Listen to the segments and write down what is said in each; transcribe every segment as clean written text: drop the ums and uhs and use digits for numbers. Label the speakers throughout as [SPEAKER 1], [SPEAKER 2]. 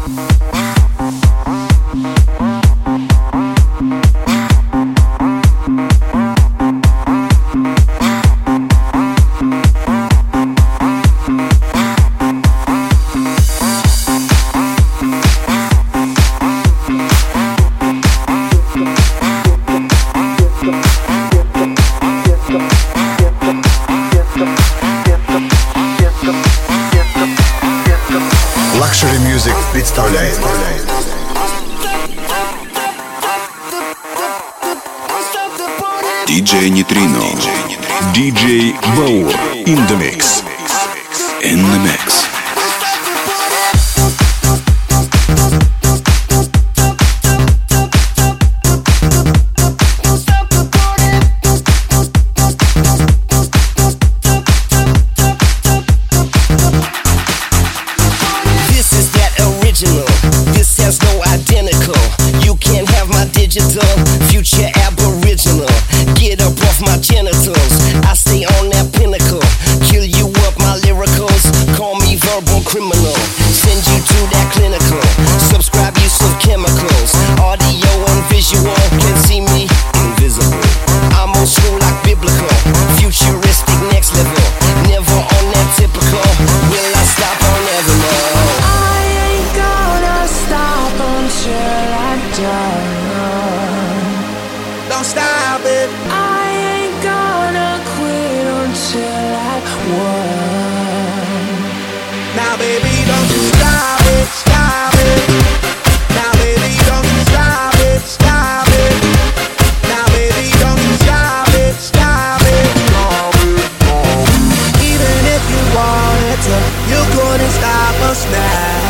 [SPEAKER 1] представляет
[SPEAKER 2] DJ Neutrino, DJ Bauer in the mix. In the mix.
[SPEAKER 3] Future aboriginal, get up off my genitals. I stay on that pinnacle, kill you up my lyricals. Call me verbal criminal, send you to that clinical. Subscribe use of chemicals, audio and visual. Can see me invisible. I'm old school like biblical, futuristic next level. Never on that typical. Will I stop? I'll never know.
[SPEAKER 4] I ain't gonna stop until I die.
[SPEAKER 5] Don't stop it.
[SPEAKER 4] I ain't gonna quit until I won.
[SPEAKER 5] Now baby, don't you stop it, stop it. Now baby, don't you stop it, stop it. Now baby, don't you stop it, stop it. Even if you wanted to, you couldn't stop us now.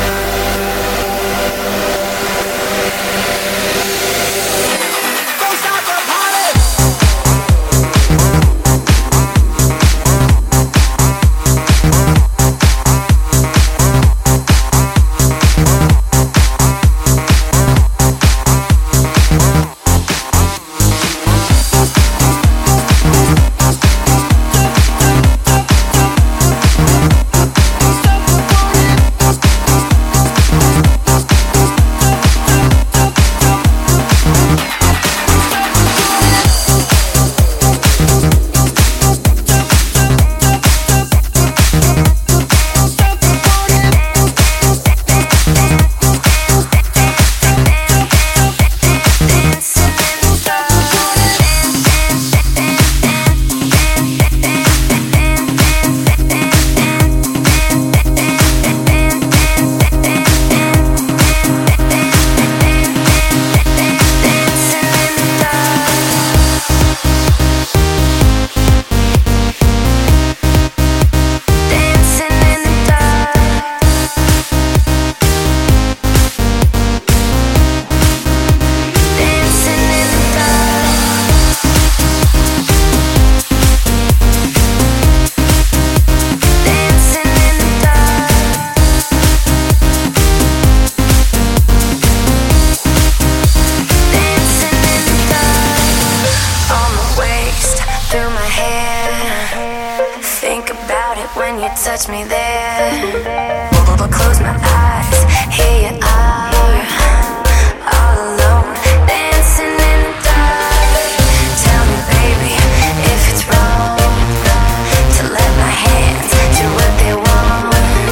[SPEAKER 6] Touch me there. Close my eyes. Here you are, all alone, dancing in the dark. Tell me, baby, if it's wrong to let my hands do what they want.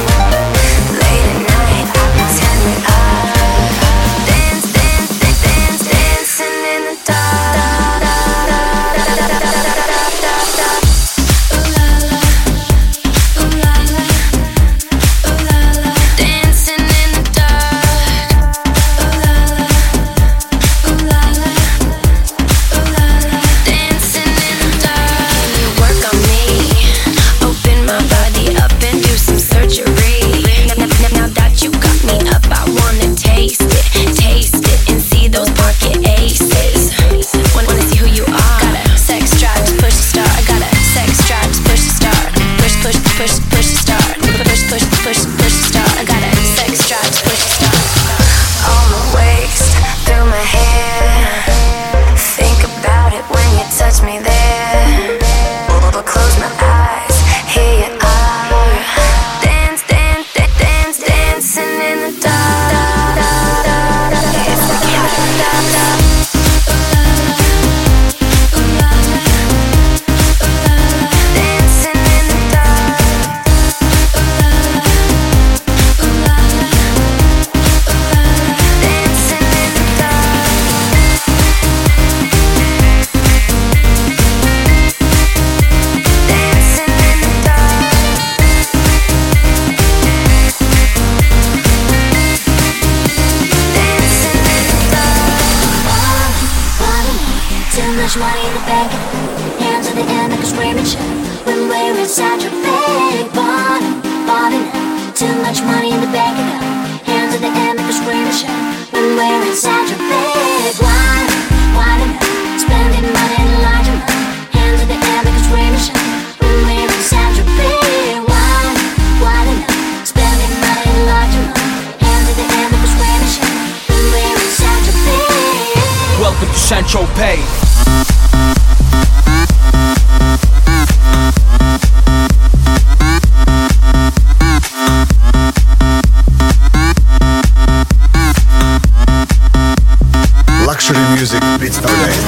[SPEAKER 6] Late at night, I pretend we are dancing in the dark. Dancing in the dark. much money in the bank. Hands in the air like a screaming shit. When we're inside your big bottom, bottom. Too much money in the bank account. Hands in the air like a screaming shit. When we're inside your big wine, wine. Spending money in large amount. Hands in the air like a screaming shit. When we're inside your big wine, wine. Spending money in large amount. Hands in the air like a screaming shit. When we're inside your big.
[SPEAKER 1] Welcome to Saint-Tropez.
[SPEAKER 7] Luxury Music представляет